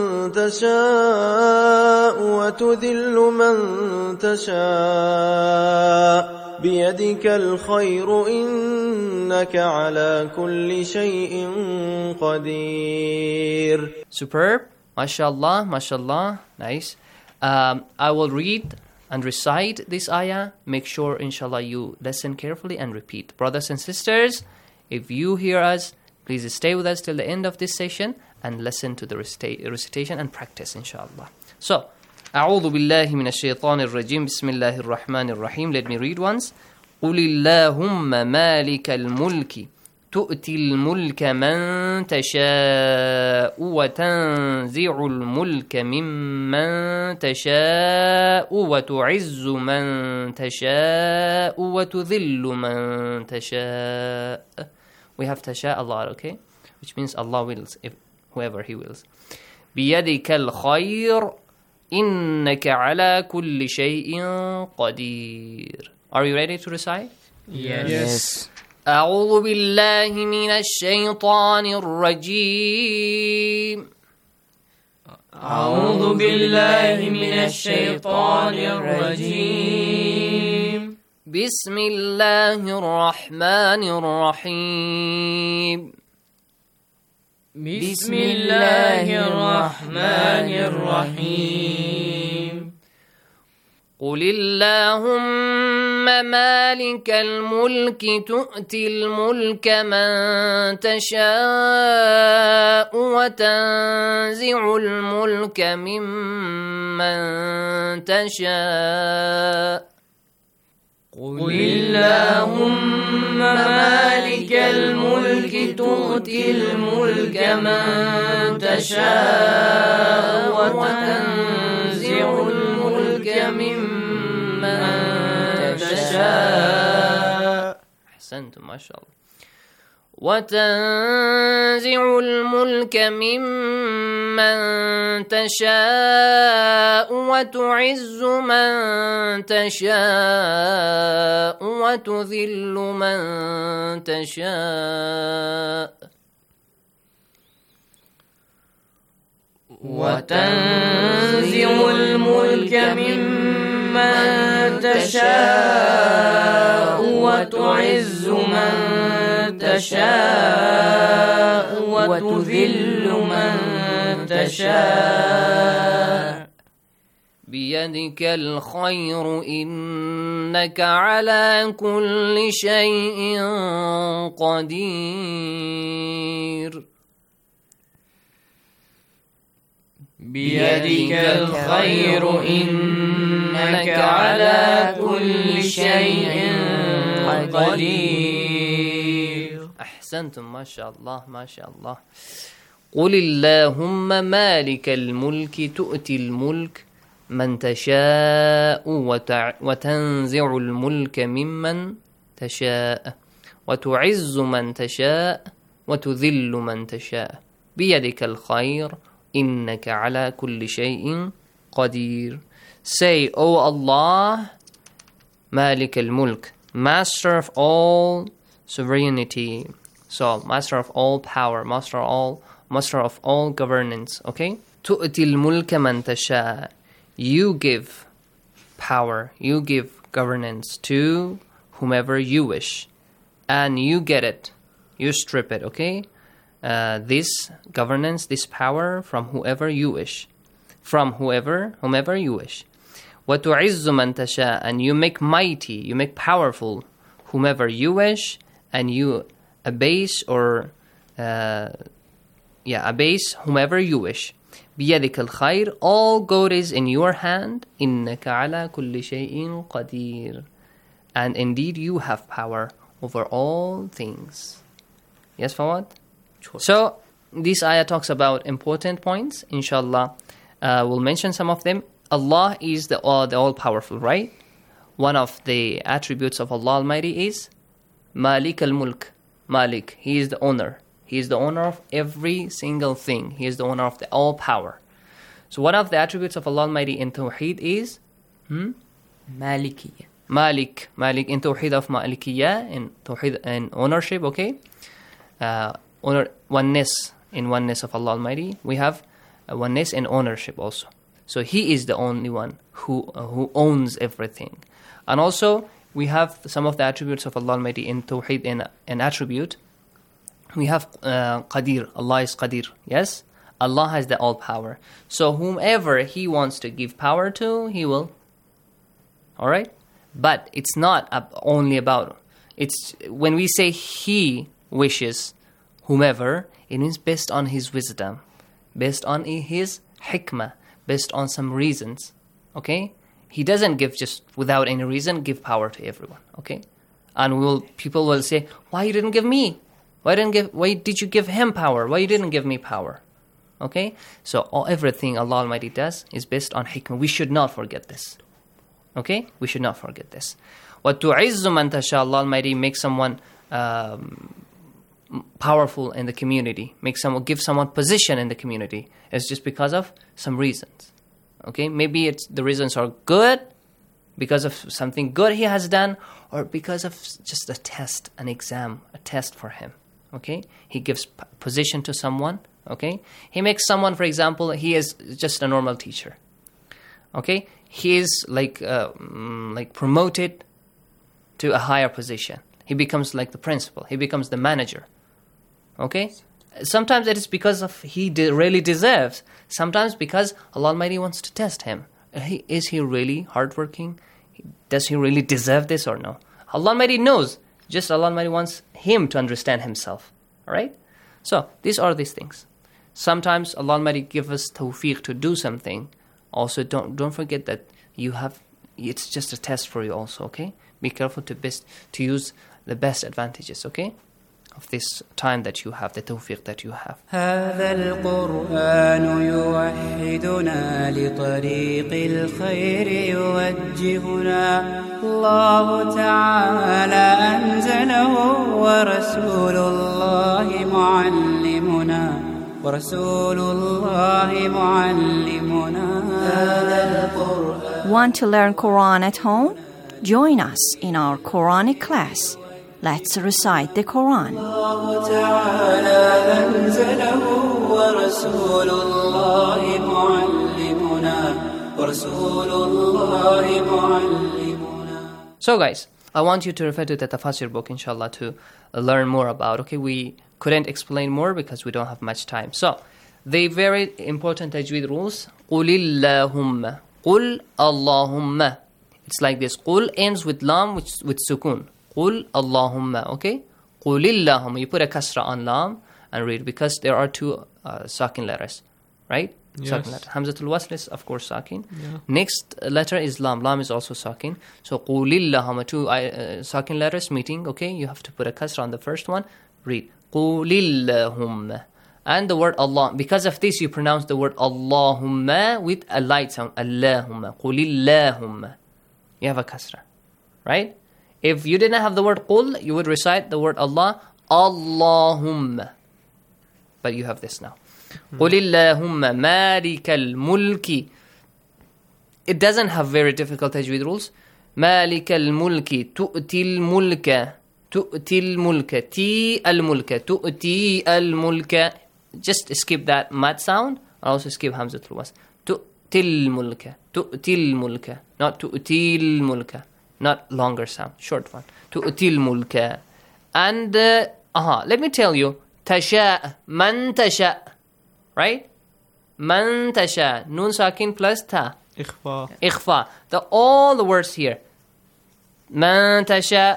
تشاء وتذل من تشاء بيدك الخير إنك على كل شيء قدير. Superb. MashaAllah, MashaAllah. Nice. Um, I will read and recite this ayah. Make sure, inshallah, you listen carefully and repeat. Brothers and sisters, if you hear us, please stay with us till the end of this session and listen to the recita- recitation and practice, inshallah. So, أعوذ بالله من الشيطان الرجيم بسم الله الرحمن الرحيم. Let me read once. قل اللهم مالك الملك تؤتي الملك من تشاء وتنزع الملك ممن تشاء وتعز من تشاء وتذل من تشاء. We have تشاء a lot, okay? Which means Allah wills, if whoever He wills. بيدك الخير إنك على كل شيء قدير. Are you ready to recite? Yes. Yes. أعوذ بالله من الشيطان الرجيم أعوذ بالله من الشيطان الرجيم بسم الله الرحمن الرحيم بسم الله الرحمن الرحيم قل اللهم مالك الملك تؤتي الملك من تشاء وتنزع الملك ممن تشاء قل اللهم مالك الملك تؤتي الملك من تشاء وتنزع الملك ممن تشاء. أحسنتم ما شاء الله. وتنزع الملك ممن تشاء وتعز من تشاء وتذل من تشاء وتنزع الملك ممن تشاء وتعز من تشاء وتذل من تشاء بيدك الخير إنك على كل شيء قدير. بيدك الخير إنك على كل شيء قدير. أحسنتم ما شاء الله ما شاء الله. قل اللهم مالك الملك تؤتي الملك من تشاء وتنزع الملك ممن تشاء وتعز من تشاء وتذل من تشاء بيدك الخير إنك على كل شيء قدير. Say, O Allah, Malik al-Mulk, Master of all sovereignty. So, Master of all power, Master of all, Master of all governance. Okay? تؤتي الملك من تشاء. You give power, you give governance to whomever you wish, and you get it, you strip it. Okay? Uh, this governance, this power from whoever you wish, from whoever, whomever you wish. وَتُعِزُّ مَنْ تَشَاءُ, and you make mighty, you make powerful whomever you wish, and you abase or uh, yeah abase whomever you wish. بيدك الخير. All good is in your hand. إنك على كل شيء قدير. And indeed you have power over all things. Yes, Fawad? Sure. So, this ayah talks about important points. Inshallah, uh, we'll mention some of them. Allah is the, uh, the all-powerful, right? One of the attributes of Allah Almighty is Malik al-Mulk. Malik, He is the owner. He is the owner of every single thing. He is the owner of the all-power. So one of the attributes of Allah Almighty in Tawheed is hmm? Malikiyya. Malik. Malik in Tawheed of Malikiyya, in Tawheed and ownership, okay? Uh, honor, oneness, in oneness of Allah Almighty. We have uh, oneness in ownership also. So He is the only one who uh, who owns everything. And also, we have some of the attributes of Allah Almighty in Tawheed in an attribute. We have uh, Qadir. Allah is Qadir. Yes? Allah has the all-power. So whomever He wants to give power to, He will. Alright? But it's not only about... It's when we say He wishes whomever, it means based on His wisdom, based on His hikmah, based on some reasons. Okay? He doesn't give just without any reason, give power to everyone. Okay? And we will, people will say, why you didn't give me? Why didn't give? Why did you give him power? Why you didn't give me power? Okay, so all, everything Allah Almighty does is based on hikmah. We should not forget this. Okay, we should not forget this. وَتُعِزُّ مَنْ تَشَاءُ Allah Almighty makes someone um, powerful in the community, make someone give someone position in the community. It's just because of some reasons. Okay, maybe it's the reasons are good because of something good he has done, or because of just a test, an exam, a test for him. Okay, he gives p- position to someone. Okay, he makes someone, for example, he is just a normal teacher. Okay, he is like uh, like promoted to a higher position. He becomes like the principal. He becomes the manager. Okay, sometimes it is because of he de- really deserves. Sometimes because Allah Almighty wants to test him. He, is he really hardworking? Does he really deserve this or no? Allah Almighty knows. Just Allah Almighty wants him to understand himself. Alright? So, these are these things. Sometimes Allah Almighty gives us tawfiq to do something. Also, don't don't forget that you have, it's just a test for you also, okay? Be careful to best to use the best advantages, okay? Of this time that you have, the tawfiq that you have. هذا القرآن يوحدنا لطريق الخير يوجهنا الله تعالى أنزله ورسول الله معلمنا ورسول الله معلمنا هذا القرآن. Want to learn Quran at home? Join us in our Quranic class. Let's recite the Quran. So guys, I want you to refer to the Tafsir book, inshallah, to learn more about. Okay, we couldn't explain more because we don't have much time. So, the very important tajweed rules. قُلِ اللَّهُمَّ قُلْ اللَّهُمَّ. It's like this. قُل ends with lam, with, with sukun. قُلْ اللَّهُمَّ. Okay? قُلِ اللَّهُمَّ. You put a kasra on lam and read, because there are two uh, sakin letters. Right? Yes. Sakin letter. Hamzatul wasl is, of course, sakin. Yeah. Next letter is lam. Lam is also sakin. So, قُلِ اللَّهُمَّ. Two uh, sakin letters meeting. Okay? You have to put a kasra on the first one. Read. قُلِ اللَّهُمَّ. And the word Allah. Because of this, you pronounce the word Allahumma with a light sound. Allahumma. قُلِ اللَّهُمَّ. You have a kasra. Right? If you didn't have the word qul, you would recite the word Allah, Allahumma. But you have this now. قُلِ اللَّهُمَّ مَالِكَ الْمُلْكِ. It doesn't have very difficult tajweed rules. مَالِكَ الْمُلْكِ تُؤْتِي الْمُلْكَ تُؤْتِي الْمُلْكَ تِي الْمُلْكَ تُؤْتِي الْمُلْكَ. Just skip that mad sound. Also skip Hamzatul wasl. تُؤْتِي الْمُلْكَ تُؤْتِي الْمُلْكَ. Not تُؤْتِي الْمُلْكَ. Not longer sound, short one. تُؤْتِي الْمُلْكَ. And, uh, uh-huh, let me tell you, تَشَاء, مَنْ تَشَاء. Right? مَنْ تَشَاء. Noon sakin plus ta. إخفاء. إخفاء. The, all the words here. مَنْ تَشَاء.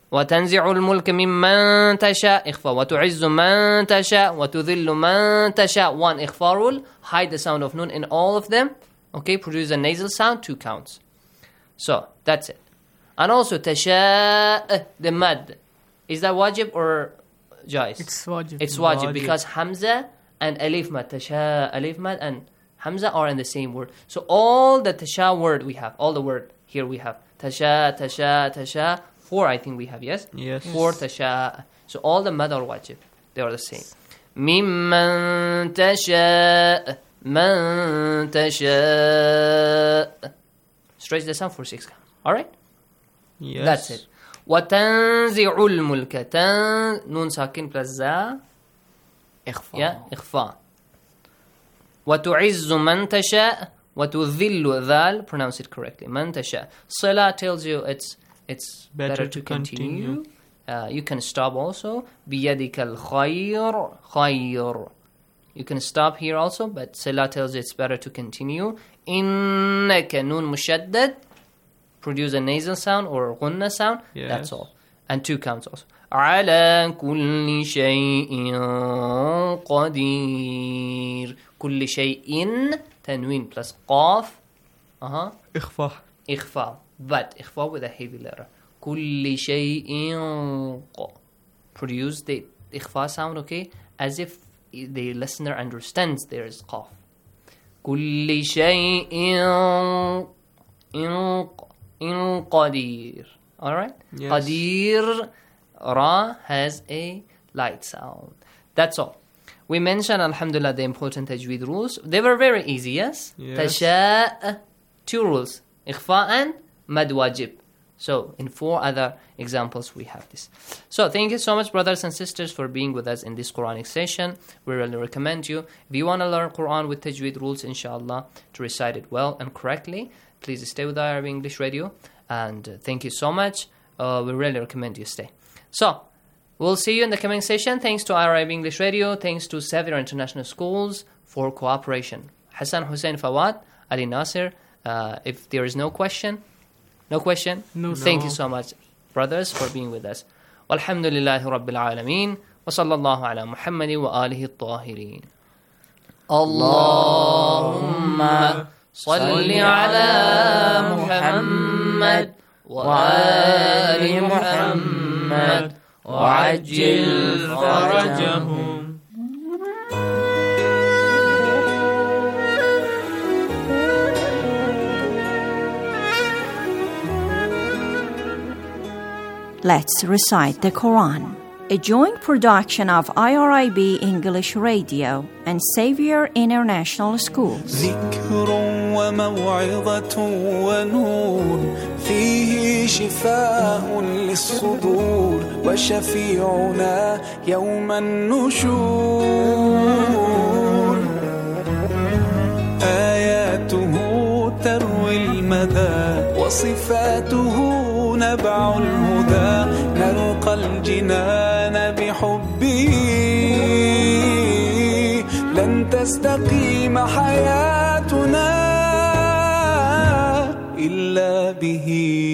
وتنزع الملك ممن تشاء إخفاء وتعز من تشاء وتذل من تشاء one إخفاء rule, hide the sound of nun in all of them, okay, produce a nasal sound, two counts. So that's it. And also تشاء, the mad, is that wajib or jais? It's wajib. It's wajib, wajib. Because Hamza and Alif mad, tasha, Alif mad and Hamza are in the same word. So all the tasha word we have, all the word here we have tasha, tasha, tasha. Four I think we have, yes? Yes. Four tasha. So all the mad are wajib. They are the same. Mimman tasha, man tasha. Stretch the sound for six counts. Alright? Yes. That's it. وتنزع الملك تن نون ساكن plus za إخفاء. Yeah, إخفاء. وتعز من تشاء وتذل ذال, pronounce it correctly, من تشاء. Salah tells you it's it's better, better to, to continue. continue. Uh, you can stop also. بيدك الخير خير. You can stop here also, but Salah tells you it's better to continue. إنك نون مشدد, produce a nasal sound or غنة sound. Yes. That's all. And two counts also. على كل شيء قدير. كل شيء تنوين plus قاف. Uh-huh. إخفاء. إخفاء. But إخفاء with a heavy letter. كل شيء produce the إخفاء sound, okay, as if the listener understands there is قاف. كل شيء إن قدير. Alright? Yes. قدير, Ra has a light sound. That's all. We mentioned, alhamdulillah, the important tajweed rules. They were very easy, yes? Yes. Tasha', two rules. Ikhfa and mad wajib. So, in four other examples, we have this. So, thank you so much, brothers and sisters, for being with us in this Quranic session. We really recommend you, if you want to learn Quran with tajweed rules, inshallah, to recite it well and correctly, please stay with Arabic English Radio. And uh, thank you so much. Uh, we really recommend you stay. So, we'll see you in the coming session. Thanks to Arabic English Radio. Thanks to Xavier International Schools for cooperation. Hassan Hussein Fawad, Ali Nasir. Uh, if there is no question, no question? No. Thank no. you so much, brothers, for being with us. Walhamdulillahi Rabbil Alameen. Wa sallallahu ala Muhammadi wa alihi at-tahirin. Allahumma salli ala Muhammad wa ali Muhammad wa ajil farajahum. Let's recite the Quran, a joint production of I R I B English Radio and Xavier International Schools. ذكر وموعظة ونور فيه شفاء للصدور وشفيعنا يوم النشور آياته تروي المدى وصفاته نبع الهدى نلقى الجنان بحبه لن تستقيم حياتنا إلا به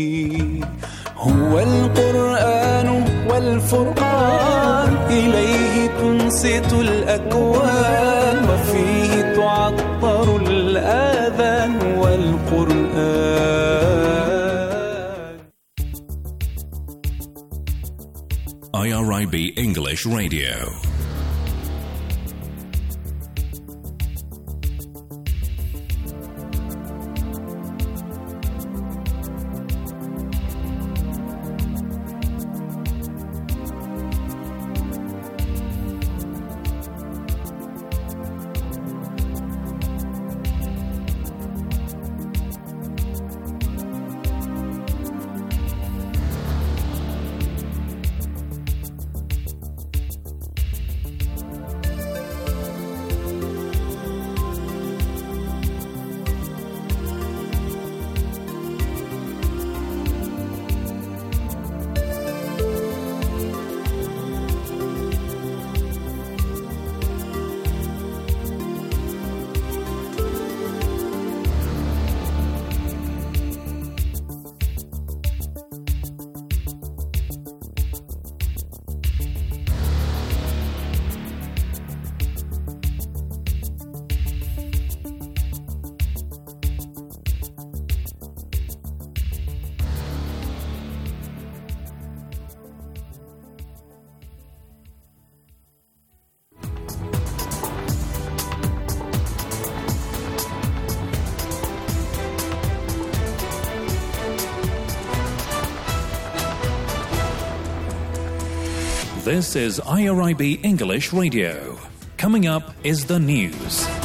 هو القرآن والفرقان إليه تنصت الأكوان وفيه تعطر الآذان والقرآن. I R I B English Radio. This is I R I B English Radio. Coming up is the news.